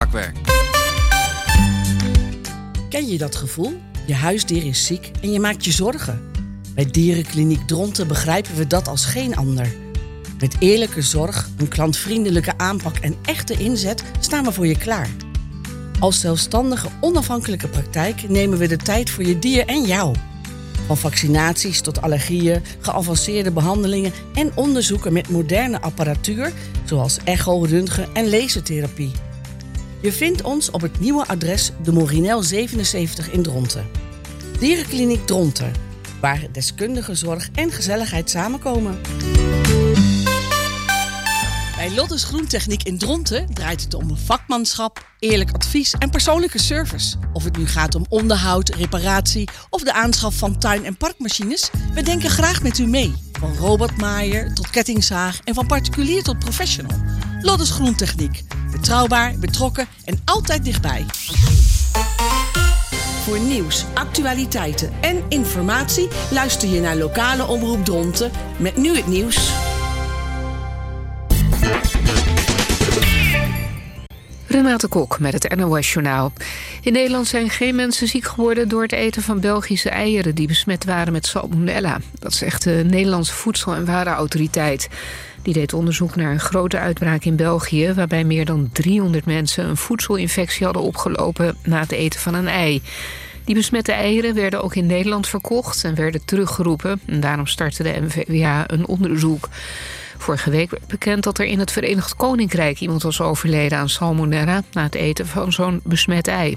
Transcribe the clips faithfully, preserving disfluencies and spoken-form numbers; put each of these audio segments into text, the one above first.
vakwerk. Ken je dat gevoel? Je huisdier is ziek en je maakt je zorgen. Bij Dierenkliniek Dronten begrijpen we dat als geen ander. Met eerlijke zorg, een klantvriendelijke aanpak en echte inzet staan we voor je klaar. Als zelfstandige, onafhankelijke praktijk nemen we de tijd voor je dier en jou. Van vaccinaties tot allergieën, geavanceerde behandelingen en onderzoeken met moderne apparatuur, zoals echo, röntgen en lasertherapie. Je vindt ons op het nieuwe adres de Morinel zevenenzeventig in Dronten. Dierenkliniek Dronten, waar deskundige zorg en gezelligheid samenkomen. Bij Lottes Groentechniek in Dronten draait het om vakmanschap, eerlijk advies en persoonlijke service. Of het nu gaat om onderhoud, reparatie of de aanschaf van tuin- en parkmachines, we denken graag met u mee. Van robotmaaier tot kettingzaag en van particulier tot professional. Lottes Groentechniek. Betrouwbaar, betrokken en altijd dichtbij. Voor nieuws, actualiteiten en informatie luister je naar lokale omroep Dronten met nu het nieuws. Renate Kok met het N O S-journaal. In Nederland zijn geen mensen ziek geworden door het eten van Belgische eieren die besmet waren met salmonella. Dat zegt de Nederlandse Voedsel- en Warenautoriteit. Die deed onderzoek naar een grote uitbraak in België, waarbij meer dan driehonderd mensen een voedselinfectie hadden opgelopen na het eten van een ei. Die besmette eieren werden ook in Nederland verkocht en werden teruggeroepen. En daarom startte de N V W A een onderzoek. Vorige week werd bekend dat er in het Verenigd Koninkrijk iemand was overleden aan salmonella na het eten van zo'n besmet ei.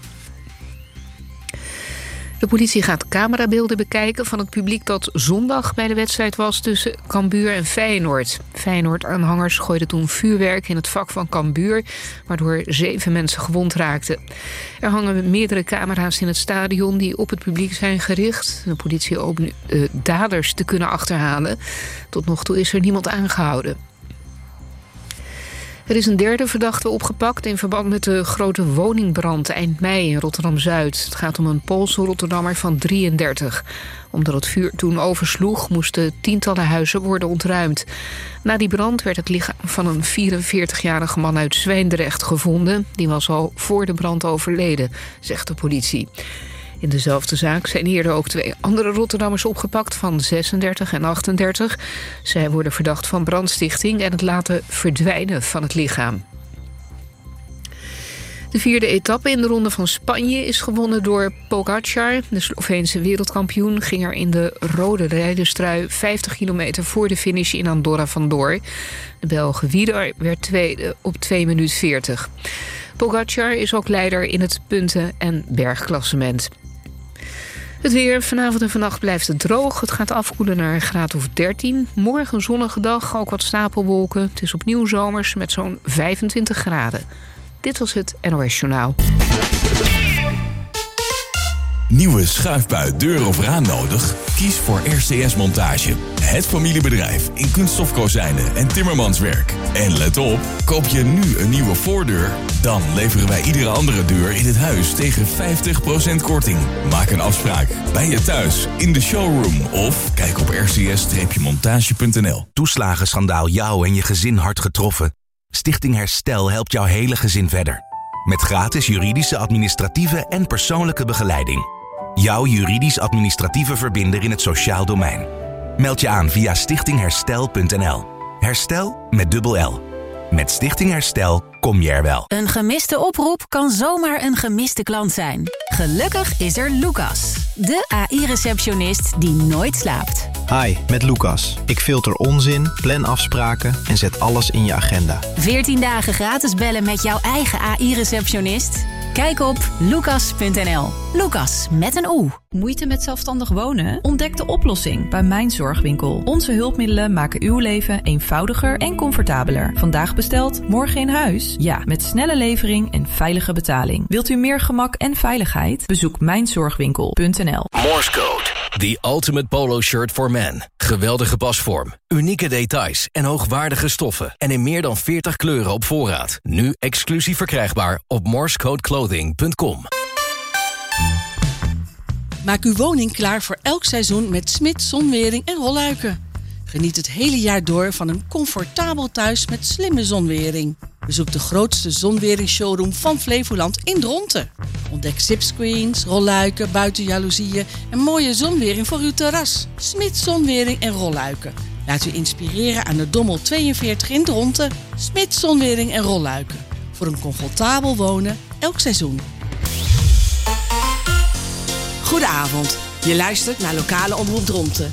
De politie gaat camerabeelden bekijken van het publiek dat zondag bij de wedstrijd was tussen Cambuur en Feyenoord. Feyenoord-aanhangers gooiden toen vuurwerk in het vak van Cambuur, waardoor zeven mensen gewond raakten. Er hangen meerdere camera's in het stadion die op het publiek zijn gericht. De politie hoopt nu de daders te kunnen achterhalen. Tot nog toe is er niemand aangehouden. Er is een derde verdachte opgepakt in verband met de grote woningbrand eind mei in Rotterdam-Zuid. Het gaat om een Poolse Rotterdammer van drieëndertig. Omdat het vuur toen oversloeg, moesten tientallen huizen worden ontruimd. Na die brand werd het lichaam van een vierenveertigjarige man uit Zwijndrecht gevonden. Die was al voor de brand overleden, zegt de politie. In dezelfde zaak zijn eerder ook twee andere Rotterdammers opgepakt van zesendertig en achtendertig. Zij worden verdacht van brandstichting en het laten verdwijnen van het lichaam. De vierde etappe in de Ronde van Spanje is gewonnen door Pogačar. De Sloveense wereldkampioen ging er in de rode rijderstrui vijftig kilometer voor de finish in Andorra vandoor. De Belg Wieder werd tweede op twee minuten veertig. Pogačar is ook leider in het punten- en bergklassement. Het weer. Vanavond en vannacht blijft het droog. Het gaat afkoelen naar een graad of dertien. Morgen een zonnige dag, ook wat stapelwolken. Het is opnieuw zomers met zo'n vijfentwintig graden. Dit was het N O S-journaal. Nieuwe schuifbui, deur of raam nodig? Kies voor R C S Montage. Het familiebedrijf in kunststofkozijnen en timmermanswerk. En let op, koop je nu een nieuwe voordeur, dan leveren wij iedere andere deur in het huis tegen vijftig procent korting. Maak een afspraak bij je thuis, in de showroom of kijk op r c s montage punt n l. Toeslagenschandaal jou en je gezin hard getroffen? Stichting Herstel helpt jouw hele gezin verder. Met gratis juridische, administratieve en persoonlijke begeleiding. Jouw juridisch-administratieve verbinder in het sociaal domein. Meld je aan via stichting herstel punt n l. Herstel met dubbel L. Met Stichting Herstel kom je er wel. Een gemiste oproep kan zomaar een gemiste klant zijn. Gelukkig is er Lucas, de A I-receptionist die nooit slaapt. Hi, met Lucas. Ik filter onzin, plan afspraken en zet alles in je agenda. veertien dagen gratis bellen met jouw eigen A I-receptionist? Kijk op lucas punt n l. Lucas met een O. Moeite met zelfstandig wonen? Ontdek de oplossing bij Mijn Zorgwinkel. Onze hulpmiddelen maken uw leven eenvoudiger en comfortabeler. Vandaag besteld, morgen in huis? Ja, met snelle levering en veilige betaling. Wilt u meer gemak en veiligheid? Bezoek mijn zorgwinkel punt n l. Morse Code. The ultimate polo shirt for men. Geweldige pasvorm, unieke details en hoogwaardige stoffen. En in meer dan veertig kleuren op voorraad. Nu exclusief verkrijgbaar op morsecodeclothing punt com. Maak uw woning klaar voor elk seizoen met Smit Zonwering en rolluiken. Geniet het hele jaar door van een comfortabel thuis met slimme zonwering. Bezoek de grootste zonwering-showroom van Flevoland in Dronten. Ontdek zipscreens, rolluiken, buitenjaloezieën en mooie zonwering voor uw terras. Smits Zonwering en Rolluiken. Laat u inspireren aan de Dommel tweeënveertig in Dronten. Smits Zonwering en Rolluiken. Voor een comfortabel wonen elk seizoen. Goedenavond. Je luistert naar Lokale Omroep Dronten.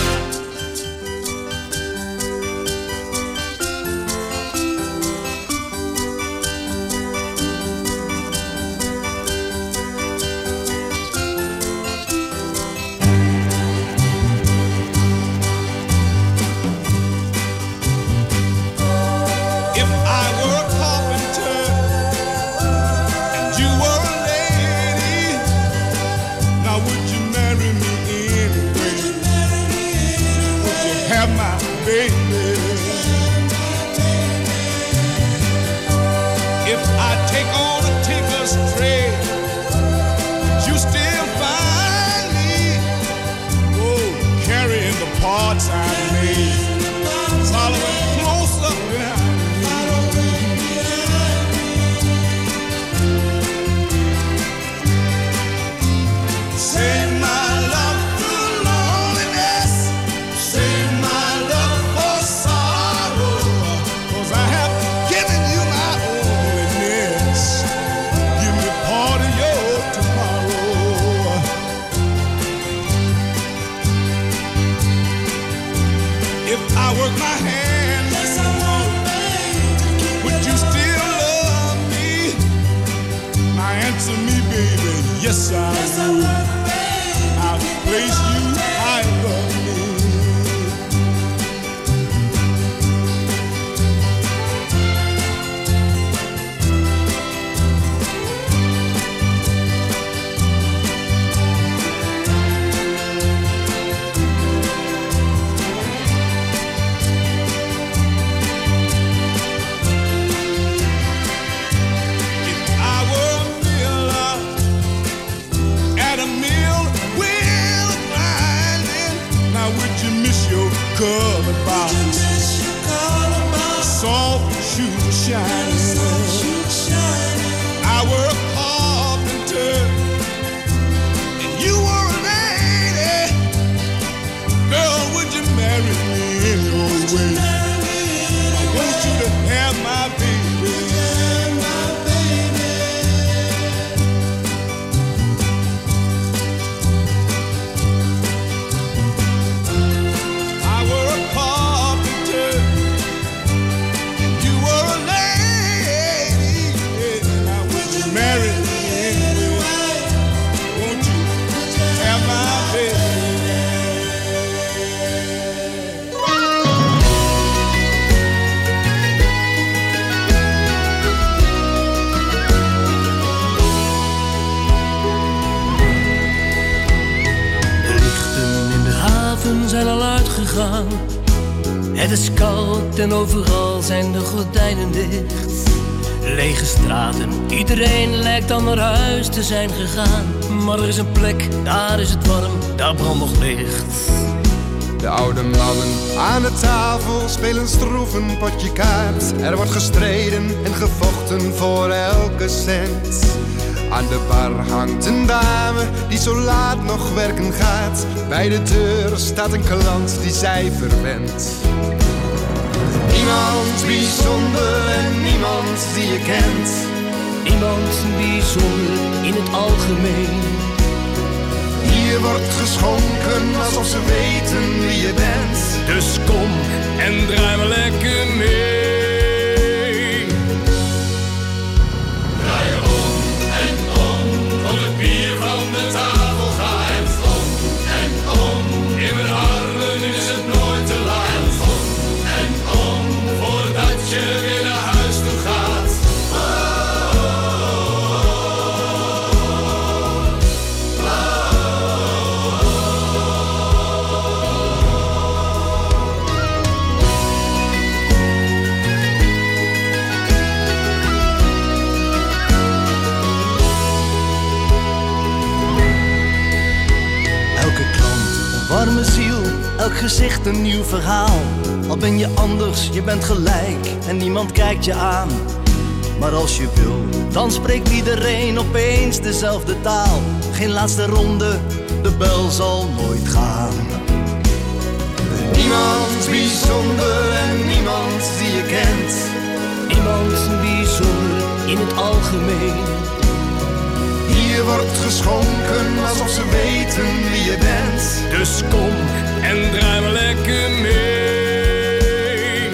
Het is koud en overal zijn de gordijnen dicht. Lege straten, iedereen lijkt al naar huis te zijn gegaan. Maar er is een plek, daar is het warm, daar brandt nog licht. De oude mannen aan de tafel spelen stroef een potje kaart. Er wordt gestreden en gevochten voor elke cent. Aan de bar hangt een dame die zo laat nog werken gaat. Bij de deur staat een klant die zij verwendt. Niemand bijzonder en niemand die je kent. Niemand bijzonder in het algemeen. Hier wordt geschonken alsof ze weten wie je bent. Dus kom en draai maar lekker mee. Draai je om en om, tot het bier van de tafel gaat. Om en om, in mijn armen is het nooit te laat. Om en om, voordat je weer naar huis toe gaat. Oh, oh, oh, oh, warme ziel, elk gezicht een nieuw verhaal. Al ben je anders, je bent gelijk en niemand kijkt je aan. Maar als je wil, dan spreekt iedereen opeens dezelfde taal. Geen laatste ronde, de bel zal nooit gaan. Niemand bijzonder en niemand die je kent. Niemand bijzonder in het algemeen. Hier wordt geschonken alsof ze weten wie je bent. Dus kom en draai maar lekker mee.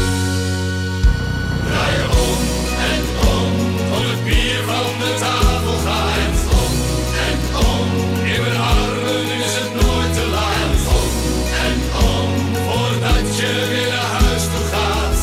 Draai je om en om, tot het bier van de tafel gaat. Om en om, in mijn armen is het nooit te laat. Om en om, voordat je weer naar huis toe gaat.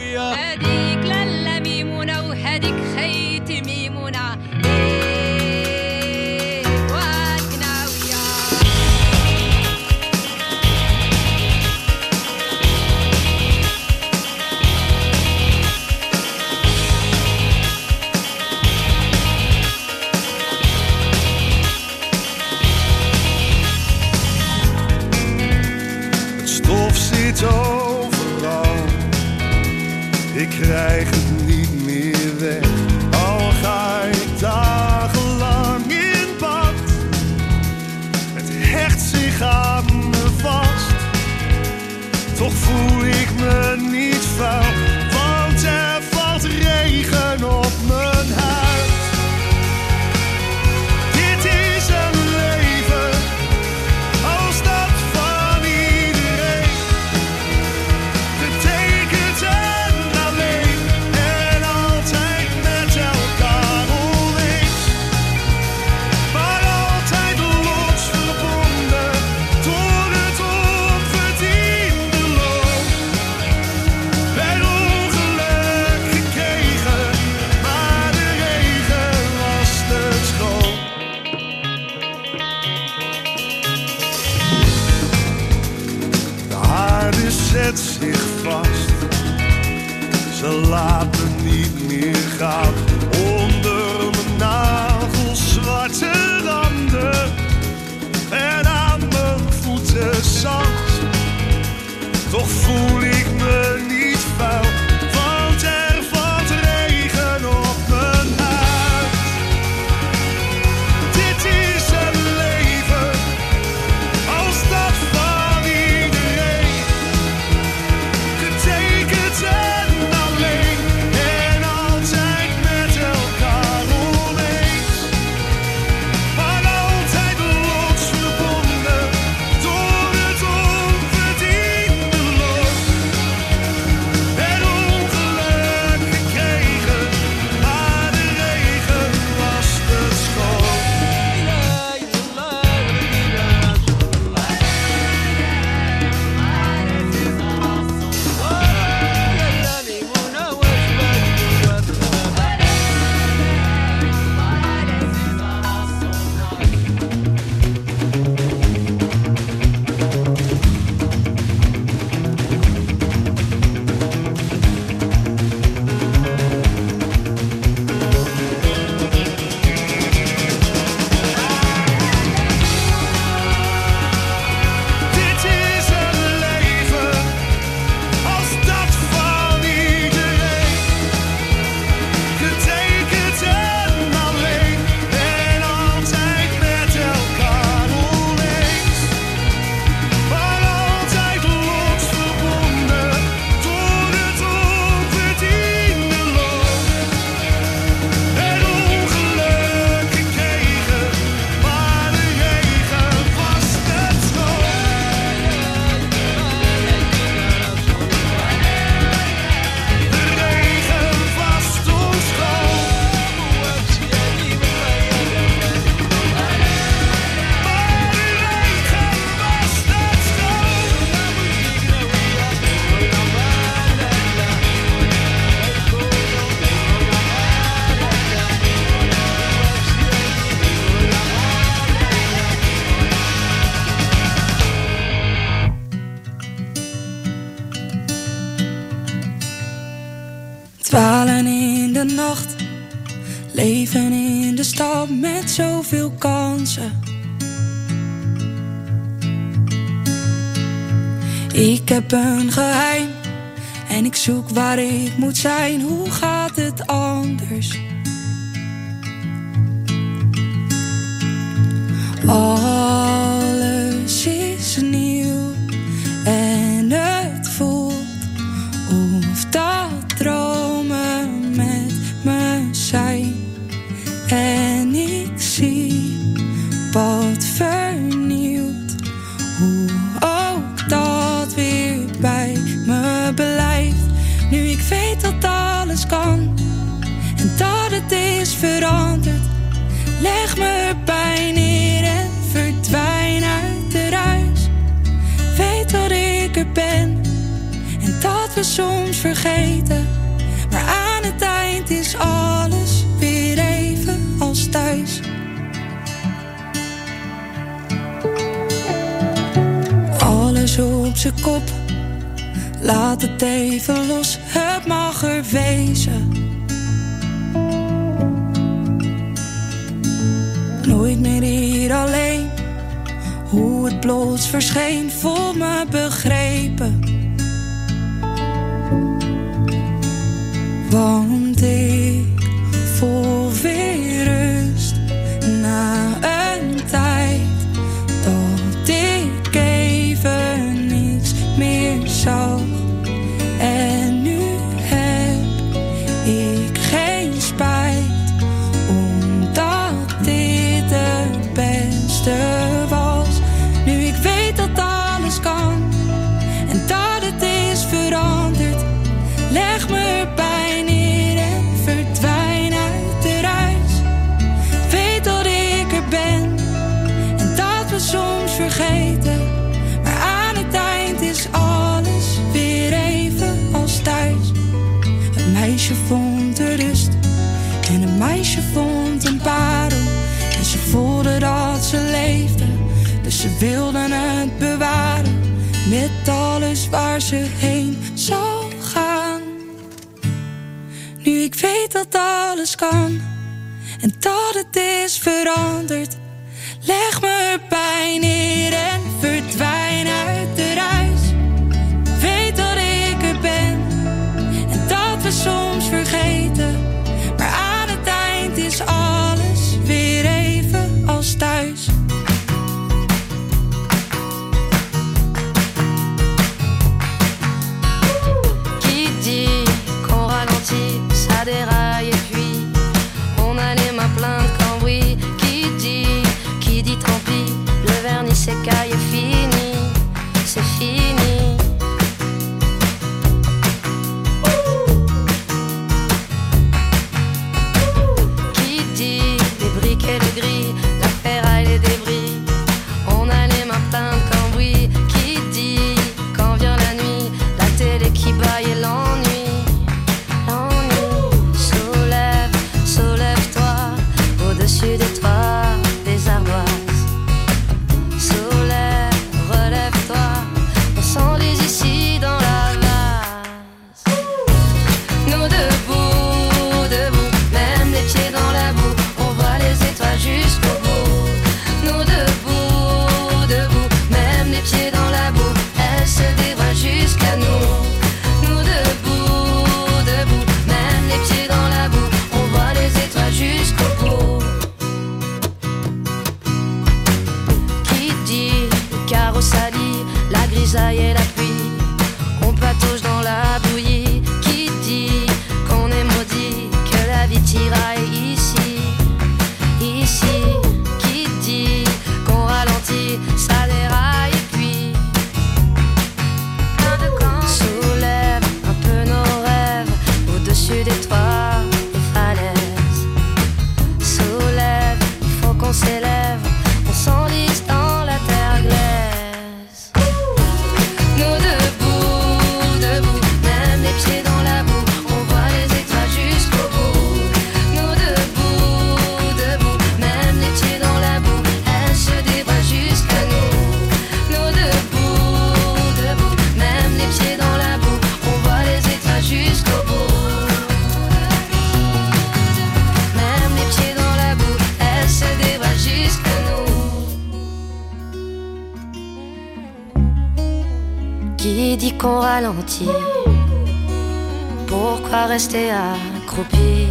هديك للا ميمونة وهديك خيتي ميمونة. zet zich vast. Ze laat me niet meer gaan. Onder mijn nagels zwarte randen. En aan mijn voeten zand. Toch voel ik me niet vuil. Want er valt regen op mijn huid. Dit is een leven als dat van iedereen. Getekend en alleen. En altijd met elkaar oneens. Maar altijd lotsverbonden door het onverdiende lot. En ongeluk gekregen, maar de regen was het schoon. Dit is een leven als dat van iedereen. Getekend en alleen. En altijd met elkaar oneens. Maar altijd lotsverbonden door het onverdiende lot. En ongeluk gekregen, maar de regen was het schoon. De regen was toen schoon. Maar de regen was het Dwalen in de nacht, leven in de stad met zoveel kansen. Ik heb een geheim en ik zoek waar ik moet zijn. Hoe gaat het anders? Alles is nieuw en het voelt of dat dromen met me zijn. En ik zie wat vernieuwd, hoe ook dat weer bij me blijft. Nu ik weet dat alles kan en dat het is veranderd. Leg me erbij neer en verdwijn uit de ruis. Weet dat ik er ben en dat we soms vergeten. Maar aan het eind is alles weer even als thuis. Alles op z'n kop, laat het even los, het mag er wezen. Nooit meer hier alleen, hoe het plots verscheen, voel me begrepen. Want ik voel weer rust na een tijd dat ik even niks meer zag. En nu heb ik geen spijt, omdat dit het beste was. Nu ik weet dat alles kan en dat het is veranderd. Leg me erbij neer en verdwijn uit de ruis. Weet dat ik er ben en dat we soms vergeten. Maar aan het eind is alles weer even als thuis. Een meisje vond de rust en een meisje vond een parel. En ze voelde dat ze leefde, dus ze wilden het bewaren. met alles waar ze heen zal gaan. Nu ik weet dat alles kan en dat het is veranderd, leg me erbij neer en verdwijn uit de ruis. Weet dat ik er ben en dat we soms vergeten, maar aan het eind is alles weer even als thuis. Qui dit qu'on ralentit, ça déraille et puis on a les mains pleines de cambouis. Qui dit, qui dit tant pis, le vernis s'écaille et fini, c'est fini. Qui dit les briques et le gris, la ferraille et les débris, on a les mains pleines de cambouis. Qui dit quand vient la nuit, la télé qui baille et l'ennui, l'ennui. Soulève, soulève-toi au-dessus des toits, des ardoises. Soulève, relève-toi, on s'enlise ici dans la vase. Nous debout, debout, même les pieds dans la boue, on voit les étoiles jusqu'au bout. Nous debout, debout, même les pieds dans la boue, elles se dévoilent jusqu'à nous. Nous debout, debout, même les pieds dans la boue, on voit les étoiles jusqu'au bout. Qui dit le carreau sali, la grisaille et la pluie, on patauge dans la bouillie. Qui dit qu'on est maudit, que la vie tiraille ici, ici. Qui dit qu'on ralentit, ça déraille et puis soulève un peu nos rêves au-dessus des toits, des falaises. Soulève, il faut qu'on s'élève, on s'enlise dans la terre glaise. Nous debout, debout, même les pieds dans la boue, on voit les étoiles jusqu'au bout. Nous debout, debout, même les pieds dans la boue, elles se dévoilent jusqu'à nous. Nous debout, debout, même les pieds dans la boue, on voit les étoiles jusqu'au bout. Même les pieds dans la boue, elles se dévoilent jusqu'à nous. Qui dit qu'on ralentit, pourquoi rester accroupi?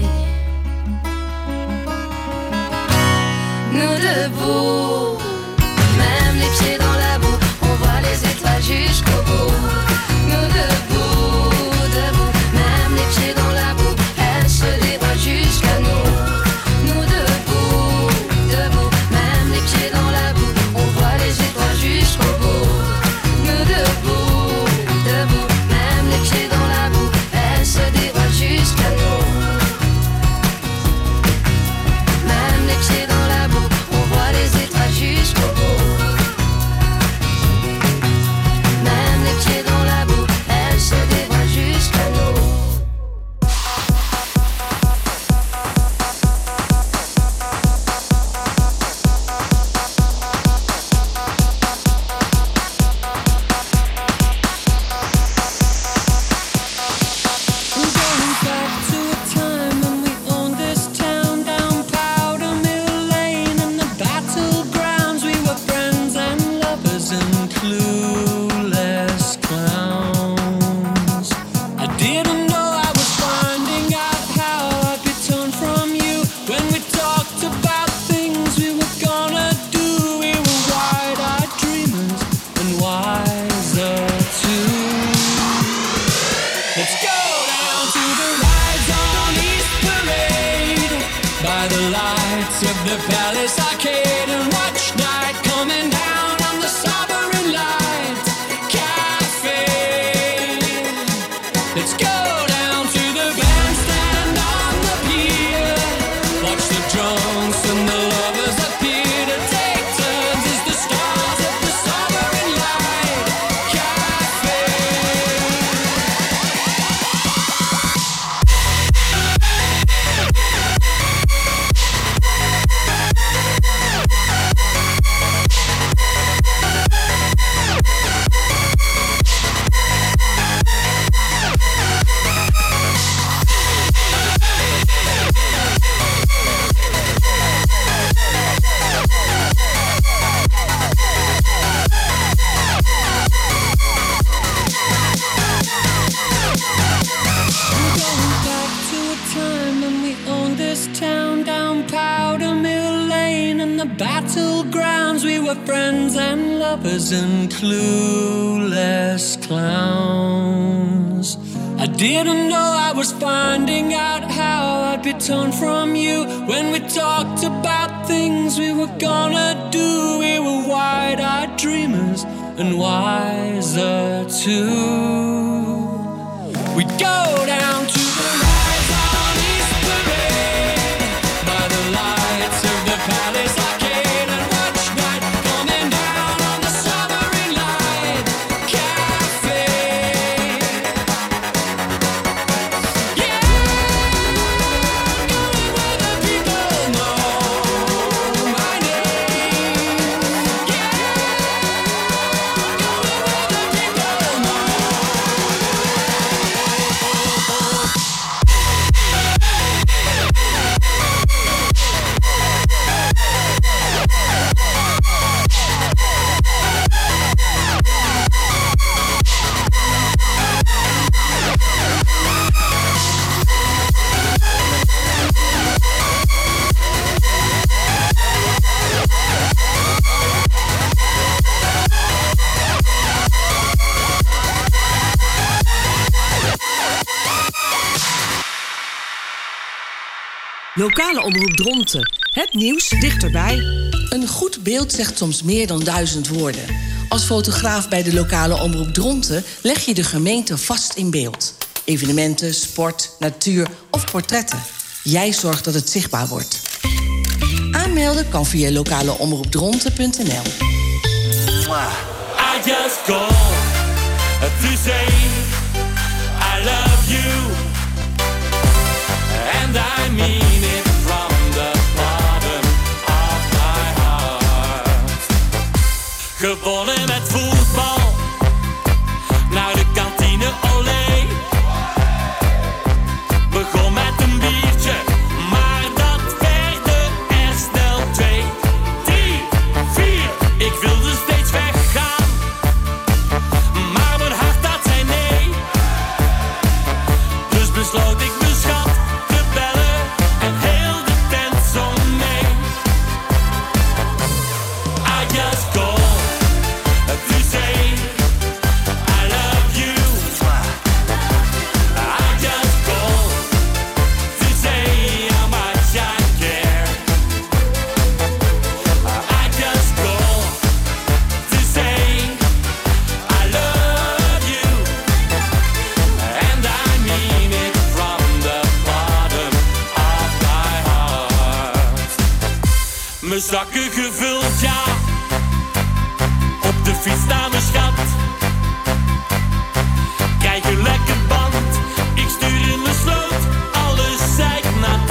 Nous debout, même les pieds dans la boue, on voit les étoiles jusqu'au bout. Nous debout, debout, même les pieds dans la boue, elles se dévoilent jusqu'à nous. Nous debout, debout, même les pieds dans la boue, on voit les étoiles jusqu'au bout. Nous debout, debout, même les pieds dans la boue, elles se dévoilent jusqu'à nous. Même les pieds dans la boue, on voit les étoiles jusqu'au bout. Même les pieds dans la boue, elles se dévoilent jusqu'à nous. I'm going back to a time when we owned this town down Powder Mill Lane. In the battlegrounds we were friends and lovers and clueless clowns. I didn't know I was finding out how I'd be torn from you. When we talked about things we were gonna do, we were wide-eyed dreamers and wiser too. Let's go down to the rides on East Parade, by the lights of the Palace Arcade, and watch night coming down on the Sovereign Light Cafe. Let's go down to the bandstand on the pier, watch the drunks and the lovers appear to take turns as the stars of the Sovereign Light Cafe. were friends and lovers and clueless clowns. I didn't know I was finding out how I'd be torn from you. When we talked about things we were gonna do, we were wide-eyed dreamers and wiser too. We'd go down to the rise on East Parade by the lights of the Palace Arcade and watch night coming down on the Sovereign Light Cafe. Yeah, going where the people know my name. Yeah, going where the people know. Lokale omroep Dronten. Het nieuws dichterbij. Een goed beeld zegt soms meer dan duizend woorden. Als fotograaf bij de lokale omroep Dronten leg je de gemeente vast in beeld. Evenementen, sport, natuur of portretten. Jij zorgt dat het zichtbaar wordt. Aanmelden kan via lokaleomroepdronten punt n l. I just call to say I love you. And I mean it from the bottom of my heart. Gewonnen met voetbal, naar de kantine olé. Begon met een biertje, maar dat werden er snel twee. Drie, vier, ik wilde steeds weggaan, maar mijn hart dat zei nee. Dus besloot ik mijn schat te bellen en heel de tent zong mee. I just call to say I love you. I just call to say how much I care. I just call to say I love you. And I mean it from the bottom of my heart. Mijn zakken gevuld, ja. Op de fiets naar mijn schat. Krijg een lekker band. Ik stuur in de sloot. Alles zeiknat.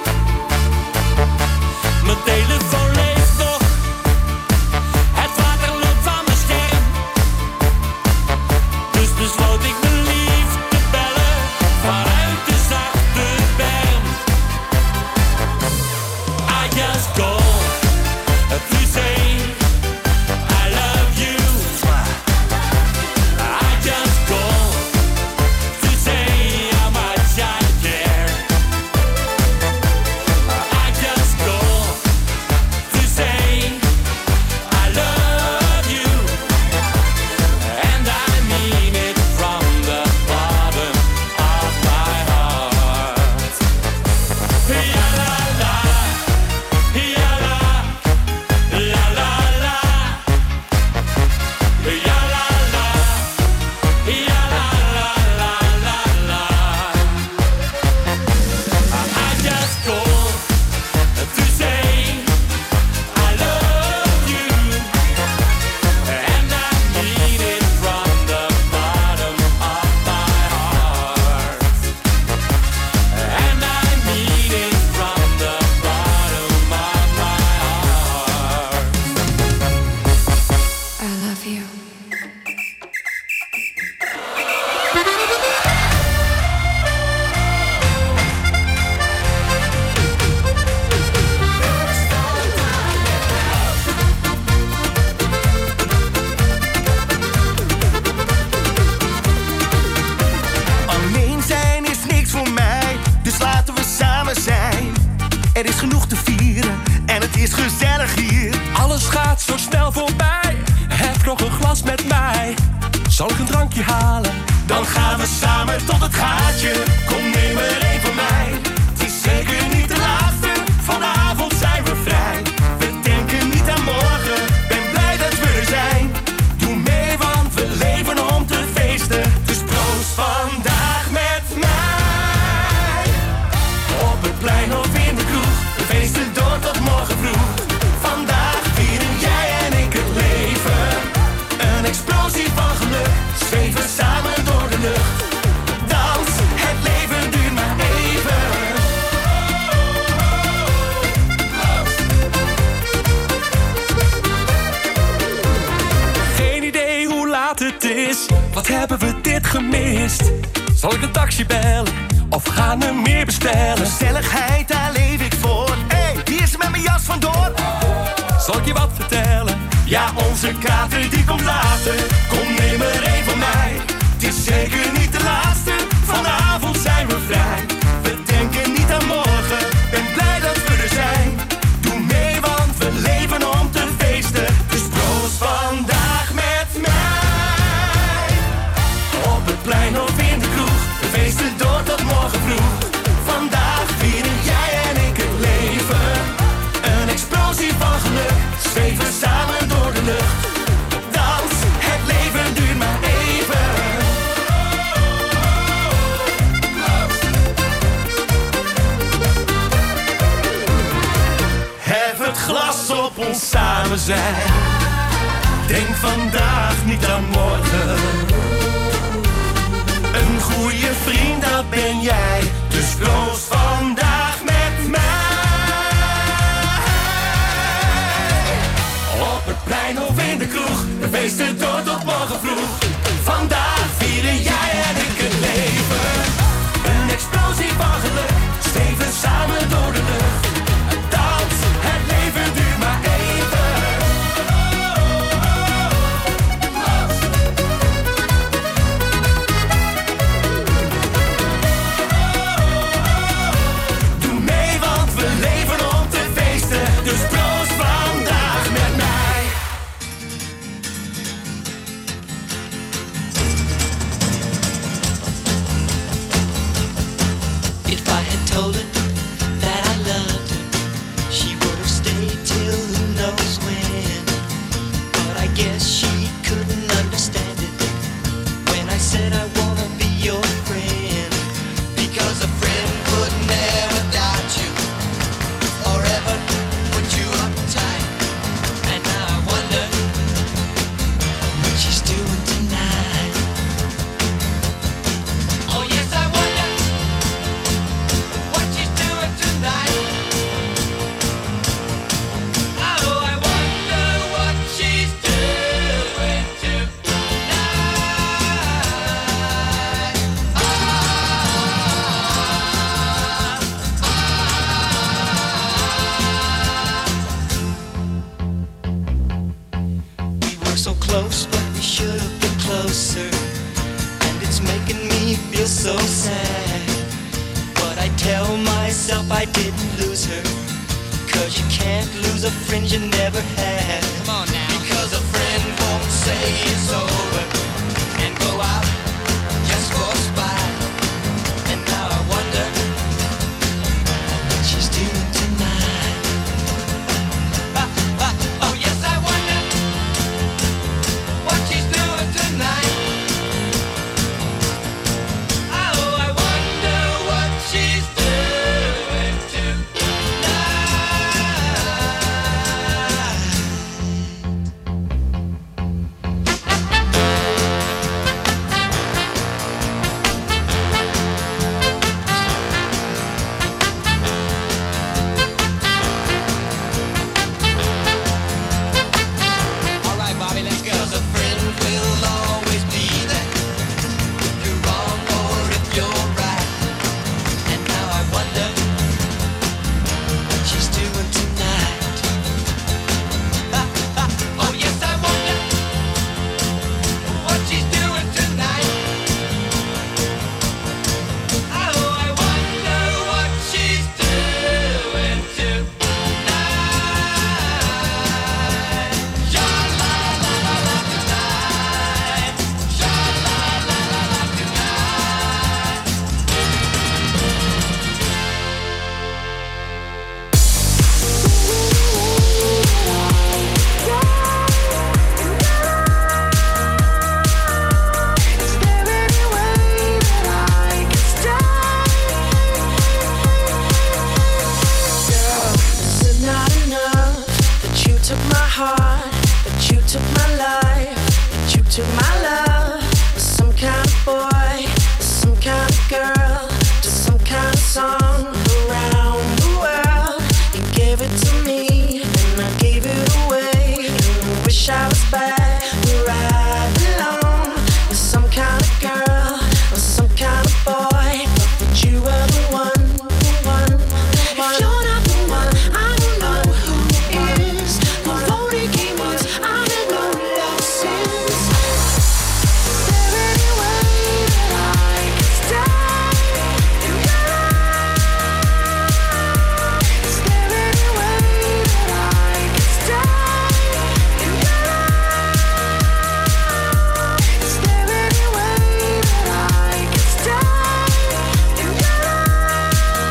Mijn telefoon leeft nog. Het water loopt van mijn scherm. Dus besloot ik mijn lief te bellen vanuit de zachte berm. I just call to say glas met mij? Zal ik een drankje halen? Dan gaan we samen tot het gaatje. Kom, neem er één van mij. Het is zeker niet de laatste. Vanavond zijn we vrij. We denken niet aan morgen. Ben blij dat we er zijn. Doe mee, want we leven om te feesten. Dus proost vandaag met mij. Op het plein of in de kroeg. We feesten door tot morgen vroeg. Vandaag vieren jij en ik het leven. Een explosie van geluk. Zweven samen door de lucht. Dans, het leven duurt maar even. Geen idee hoe laat het is. Wat hebben we dit gemist? Zal ik een taxi bellen? Of gaan we meer bestellen? Gezelligheid, daar leef ik voor. Hé, hey, wie is er met mijn jas vandoor? Zal ik je wat vertellen? Ja, onze kater die komt later. Kom, neem er één van mij. Het is zeker niet de laatste. Vanavond zijn we vrij. We denken niet aan morgen. Ben blij dat we er zijn. Doe mee, want we leven om te feesten. Dus proost vandaag met mij. Op het plein of in de kroeg. We feesten door tot morgen vroeg. Vandaag vieren jij en ik het leven. Een explosie van geluk. Zweven samen door de lucht. Dans, het leven duurt maar even. Hef het glas op ons samen zijn. Denk vandaag niet aan morgen. Een goede vriend, dat ben jij. Dus proost vandaag met mij. Op het plein of in de kroeg. We feesten door tot morgen vroeg. Vandaag vieren jij en ik het leven. Een explosie van geluk. Steven samen door de lucht. Dans, het leven duurt maar even. Doe mee, want we leven om te feesten. Dus proost vandaag met mij. If I had told her that I loved her, she would have stayed till who knows when. But I guess she couldn't understand it when I said I wanna be your friend. Because a friend could never doubt you or ever put you uptight. And now I wonder what she's doing tonight. Oh yes, I wonder what she's doing tonight. Oh, I wonder what she's doing tonight. We were so close, but we should have been closer. And it's making me feel so sad. But I tell myself I didn't lose her. Cause you can't lose a friend you never had. Come on now. Because a friend won't say it's over and go out just for a spite. And now I wonder what she's doing tonight. Ah, ah, oh yes, I wonder what she's doing tonight. Oh, I wonder what she's doing tonight. back where I belong. With some kind of girl or some kind of boy, but you were the one, the one, the one. If you're not the one, I don't know who is. I've only game once, I had no love since. Is there any way that I could stay in your life? Is there any way that I could stay in your life? Is there any way that I could stay in your life?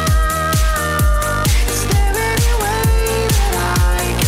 Is there any way that I could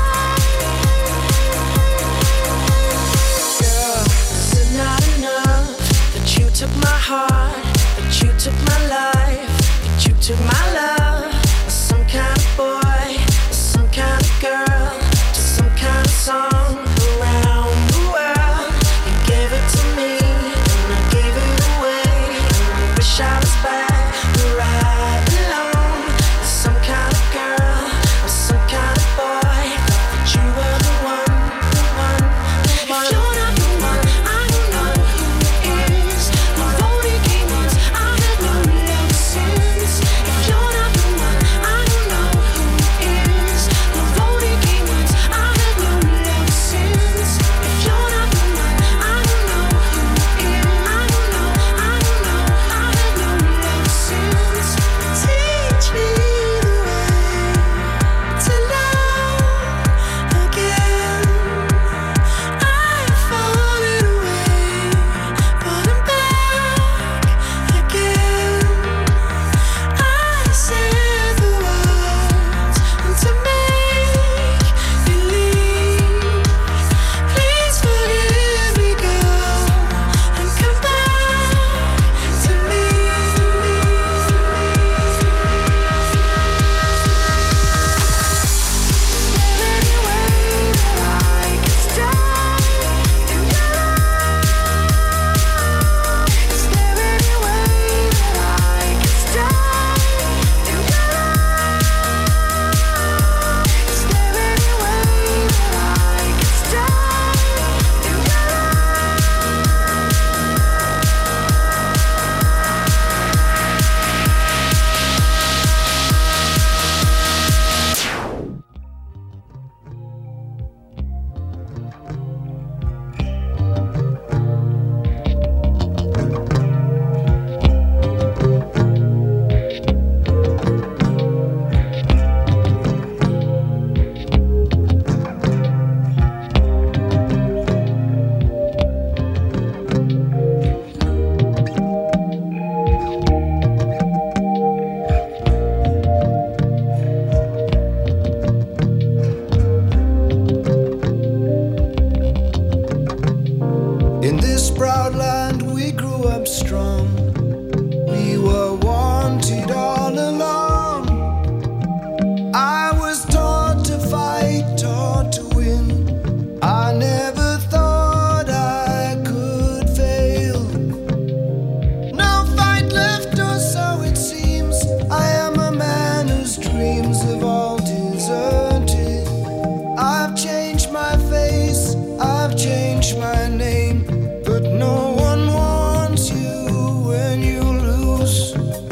stay? Girl, is it not enough that you took my heart, that you took my life, that you took my love? Or some kind of boy, or some kind of girl, just some kind of song around the world. You gave it to me, and I gave it away. And I wish I was back where I belong. With some kind of girl, or some kind of boy, but you were the one, the one, the one. If you're not the one, I don't know who is. I've only game once, I had no love since. If you're not the one, I don't know who is. I've only game once, I had no love since. If you're not the one, I don't know who is. I don't know, I don't know, I had no love since. Teach me the way to love again. I've fallen away, but I'm back again. I said the words to make you leave. Please forgive me, girl, and come back to me. In this proud land we grew up strong. We were wanted all along. I was taught to fight, taught to win. I never thought I could fail. No fight left, or so it seems. I am a man whose dreams have all deserted. I've changed my face, I've changed my name, but no one wants you when you lose.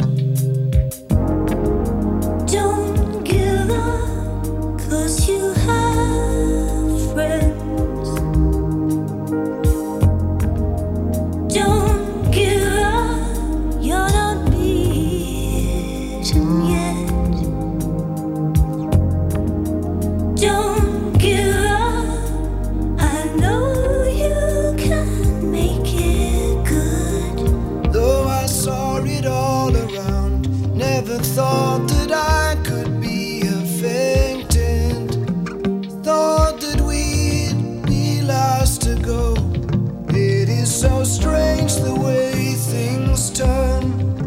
Don't give up, 'cause you have friends. Don't give up, you're not beaten yet. Don't give up, I know you can make it good. Though I saw it all around, never thought that I could be affected. Thought that we'd be last to go. It is so strange the way things turn.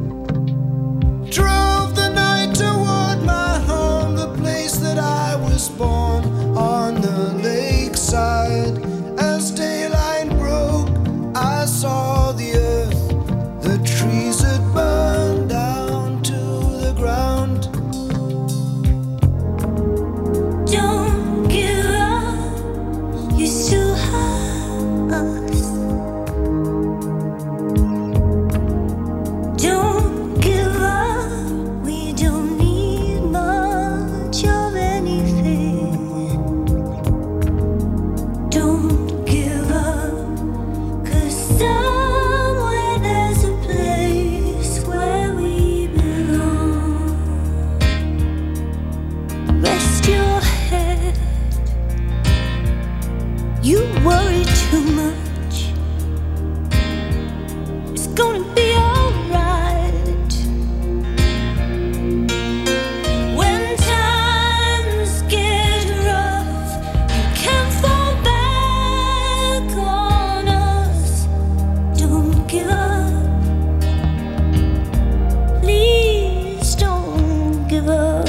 Drove the night toward my home, the place that I was born, on the lakeside. As daylight broke, I saw the earth, the trees had burned down to the ground. Don't give up, you still have us. Don't give up, we don't need much of anything. Don't give up, 'cause somewhere there's a place where we belong. Rest your head, you worry too much. It's gonna be alright. When times get rough, you can fall back on us. Don't give up, please don't give up.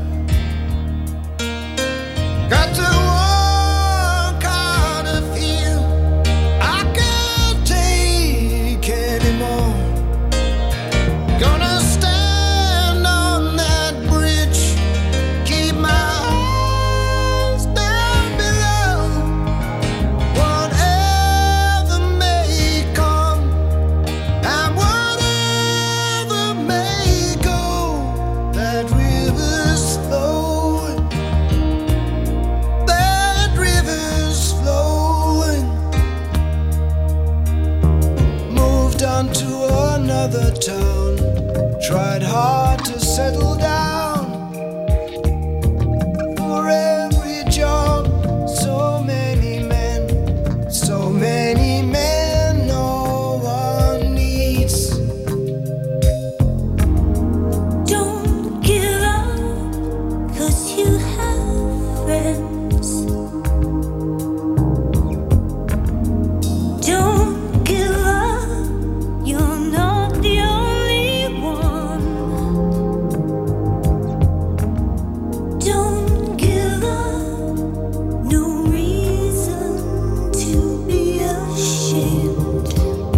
Got to walk out of here. I can't take anymore. Gonna stand on that bridge. Keep my eyes down below. Whatever may come and whatever may go, that river's flowing. That river's flowing. Moved on to another town. Tried hard to settle down. For every job, so many men, so many men no one needs. Don't give up, 'cause you have friends. Don't give up, you're not the only one. Don't give up, no reason to be ashamed.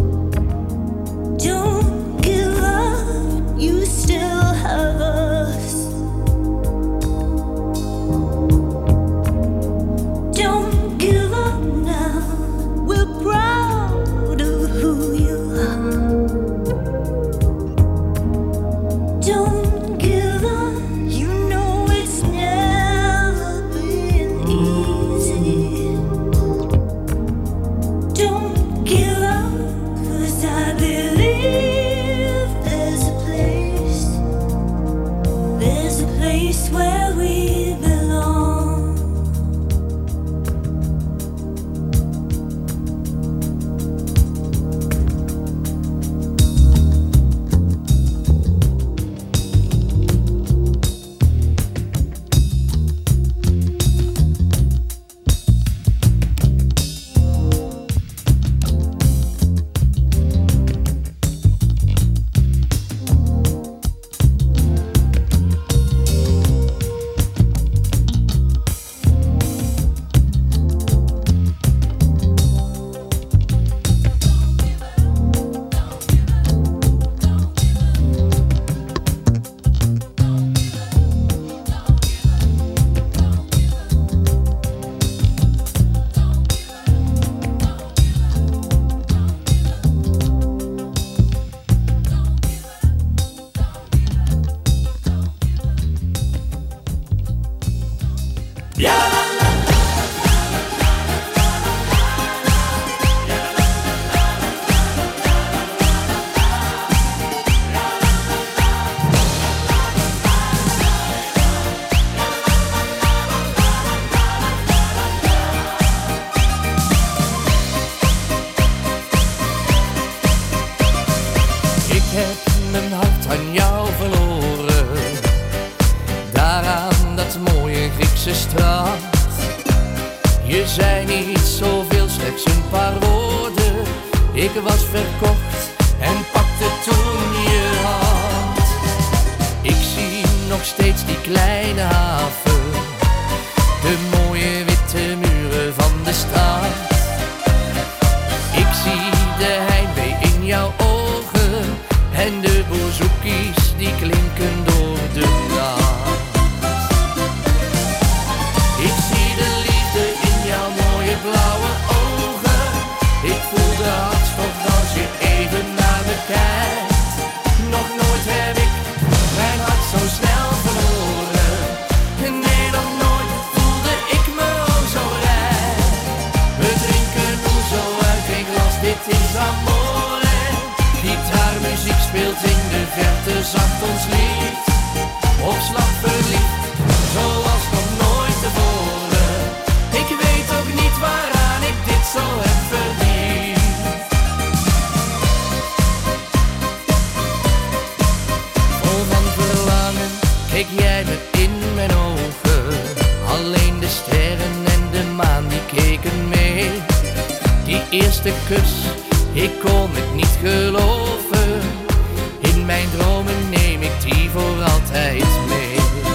Don't give up, you still have us. Don't give up now, we're proud of who you are. Don't give up, you know it's never been easy. Don't give up, 'cause I believe there's a place, there's a place where we belong. Ik heb mijn hart aan jou verloren, daar aan dat mooie Griekse strand. Je zei niet zoveel, slechts een paar woorden. Ik was verkocht en pakte toen je hand. Ik zie nog steeds die kleine haven, de mooie witte muren van de stad. Ik zie de heimwee in jouw ogen en de bouzouki's die klinken door de nacht. Ik zie de liefde in jouw mooie blauwe ogen. dit is amore. Gitaarmuziek speelt in de verte zacht ons lied. Op slag verliefd, zoals nog nooit tevoren. Ik weet ook niet waaraan ik dit zo heb verdiend. Vol van verlangen keek jij me in mijn ogen. Alleen de sterren en de maan die keken mee. Die eerste kus, ik kon het niet geloven. In mijn dromen neem ik die voor altijd mee.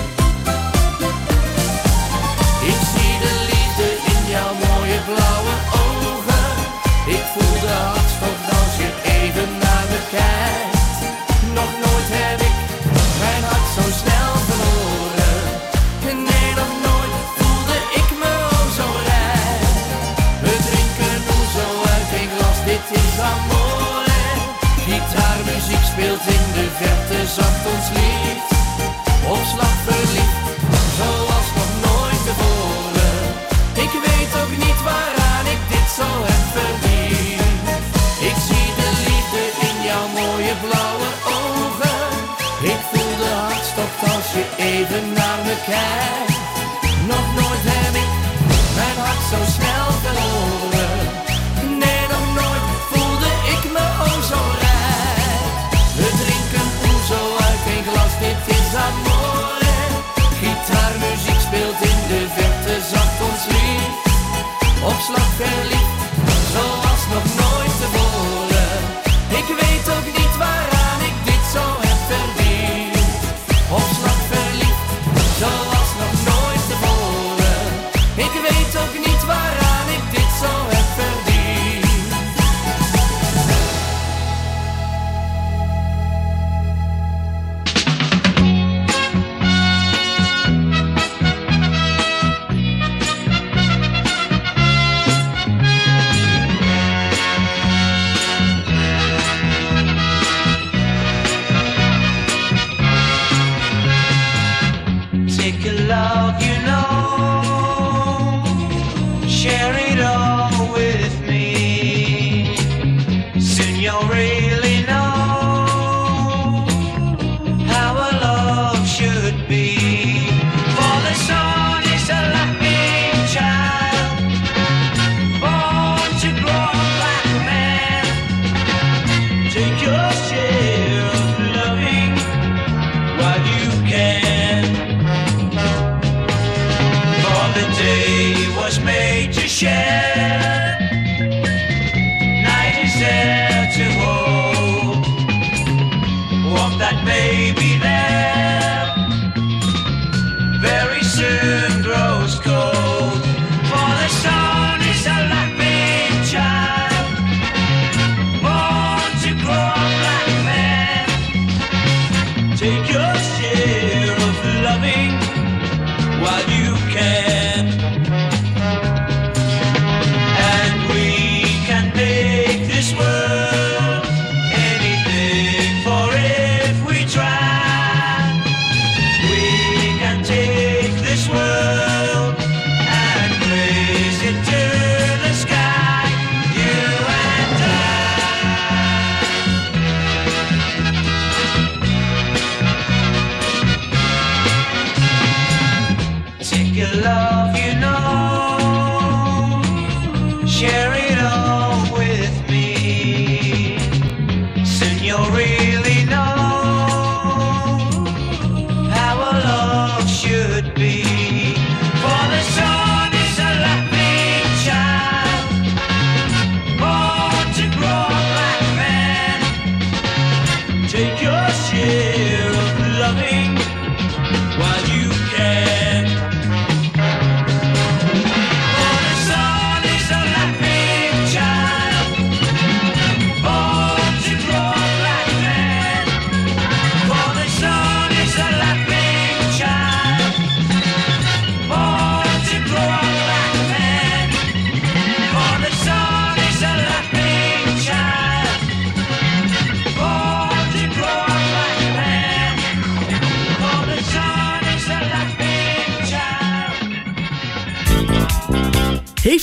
Ik zie de liefde in jouw mooie blauwe ogen. Ik voel de hartstocht als je even naar me kijkt. Nog nooit heb ik mijn hart zo snel verloren. Nee, nog nooit voelde ik me oh zo rijk. We drinken zo uit een glas, dit is amore. Gitaarmuziek speelt in de verte zacht ons lied. Op slag verliefd, zoals nog nooit tevoren. Ik weet ook niet waaraan ik dit zo heb verdiend. Ik zie de liefde in jouw mooie blauwe ogen. Ik voel de hartstocht als je even naar me kijkt. Nog nooit heb ik mijn hart zo snel verloren. Nee, nog nooit voelde ik me oh zo rijk. We drinken zo uit een glas, dit is amore. Gitaarmuziek speelt in de verte zacht ons lied. Op slag verliefd, zoals nog nooit tevoren. Ik weet ook niet waaraan ik dit zo heb verdiend. Op slag verliefd, zoals nog nooit tevoren. Ik weet ook niet waaraan ik dit zo heb verdiend.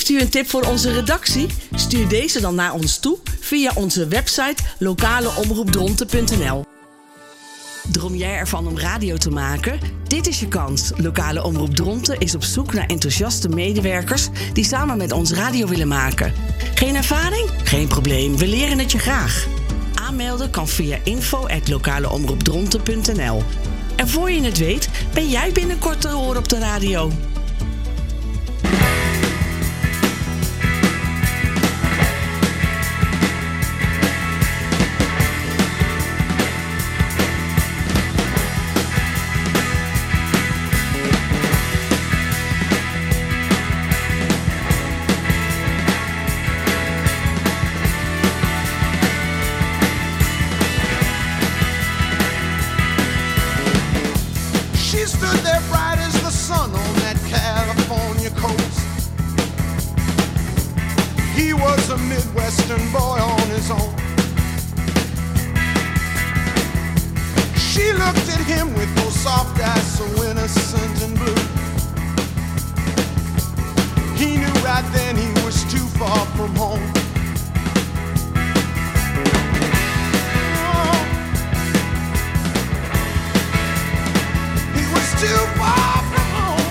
Heeft u een tip voor onze redactie? Stuur deze dan naar ons toe via onze website lokale omroep dronten punt n l. Droom jij ervan om radio te maken? Dit is je kans. Lokale Omroep Dronten is op zoek naar enthousiaste medewerkers die samen met ons radio willen maken. Geen ervaring? Geen probleem, we leren het je graag. Aanmelden kan via info at lokale omroep dronten punt n l. En voor je het weet, ben jij binnenkort te horen op de radio. Midwestern boy on his own. She looked at him with those soft eyes so innocent and blue. He knew right then he was too far from home. Oh. He was too far from home.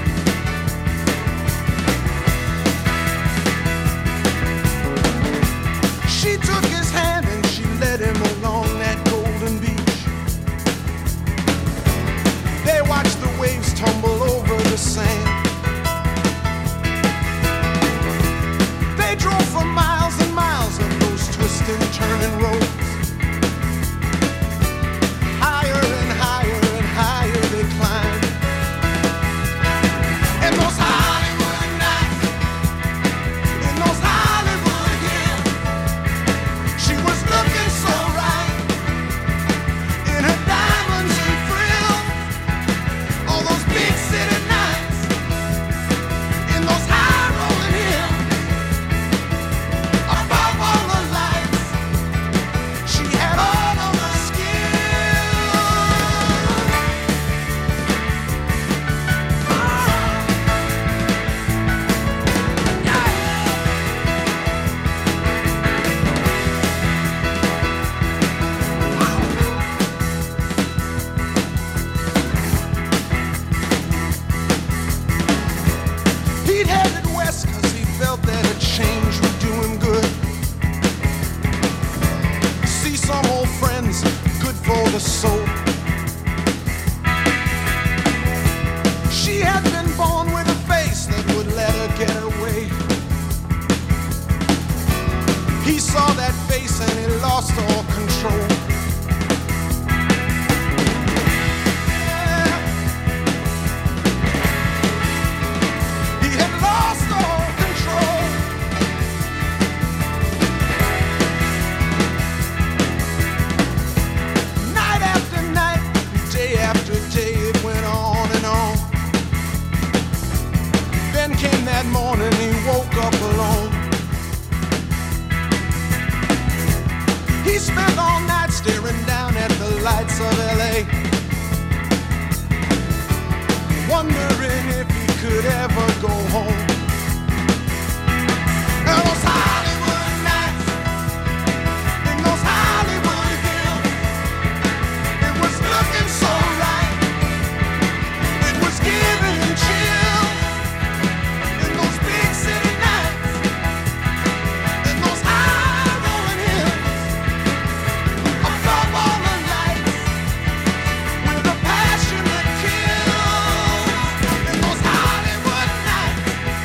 She took his hand and she led him along that golden beach. They watched the waves tumble over the sand. They drove for miles and miles of those twisting, turning roads. Higher and higher and higher they climbed. And those Hollywood nights, in those Hollywood hills, she was looking so right in her diamonds and frills. All those big city nights, in those high rolling hills, above all the lights, she had all of the He'd headed west cause he felt that a change would do him good. See some old friends, good for the soul. She had been born with a face that would let her get away. He saw that face and he lost all control. He had lost all control. Night after night, day after day, it went on and on. Then came that morning, he woke up alone. He spent all night staring down at the lights of L A, wondering if he could ever go home. And those Hollywood nights, in those Hollywood hills, it was looking so right, it was giving him chills. In those big city nights, in those high rolling hills, above all the lights, with a passion that kills. In those Hollywood nights,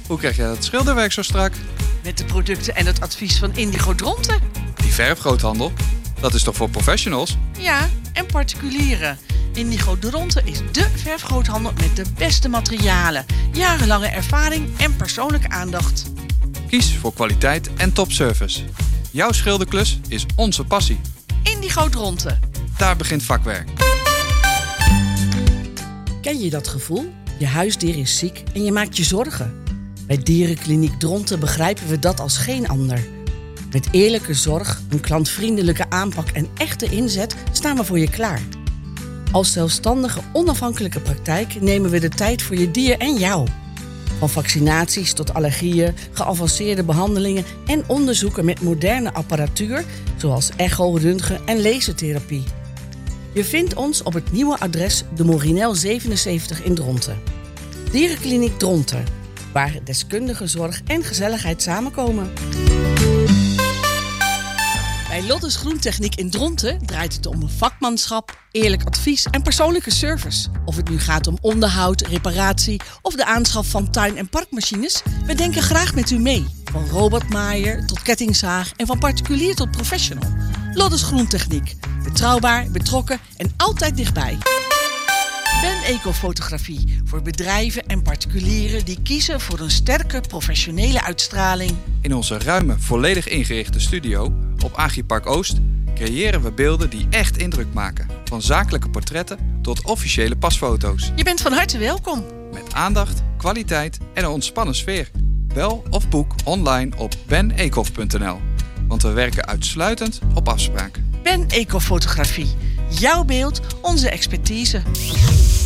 Hoe krijg jij dat schilderwerk zo strak? Met de producten en het advies van Indigo Dronten. Die verfgroothandel, dat is toch voor professionals? Ja, en particulieren. Indigo Dronten is dé verfgroothandel met de beste materialen, jarenlange ervaring en persoonlijke aandacht. Kies voor kwaliteit en topservice. Jouw schilderklus is onze passie. Indigo Dronten. Daar begint vakwerk. Ken je dat gevoel? Je huisdier is ziek en je maakt je zorgen. Bij Dierenkliniek Dronten begrijpen we dat als geen ander. Met eerlijke zorg, een klantvriendelijke aanpak en echte inzet staan we voor je klaar. Als zelfstandige, onafhankelijke praktijk nemen we de tijd voor je dier en jou. Van vaccinaties tot allergieën, geavanceerde behandelingen en onderzoeken met moderne apparatuur, zoals echo, röntgen en lasertherapie. Je vindt ons op het nieuwe adres de Morinel zevenenzeventig in Dronten. Dierenkliniek Dronten, waar deskundige zorg en gezelligheid samenkomen. Bij Lottes Groentechniek in Dronten draait het om vakmanschap, eerlijk advies en persoonlijke service. Of het nu gaat om onderhoud, reparatie of de aanschaf van tuin- en parkmachines, we denken graag met u mee. Van robotmaaier tot kettingzaag en van particulier tot professional. Lottes Groentechniek. Betrouwbaar, betrokken en altijd dichtbij. Ben Ecofotografie voor bedrijven en particulieren die kiezen voor een sterke professionele uitstraling. In onze ruime, volledig ingerichte studio op Agripark Oost creëren we beelden die echt indruk maken. Van zakelijke portretten tot officiële pasfoto's. Je bent van harte welkom. Met aandacht, kwaliteit en een ontspannen sfeer. Bel of boek online op ben ecof punt n l. Want we werken uitsluitend op afspraak. Ben Ecofotografie. Jouw beeld, onze expertise.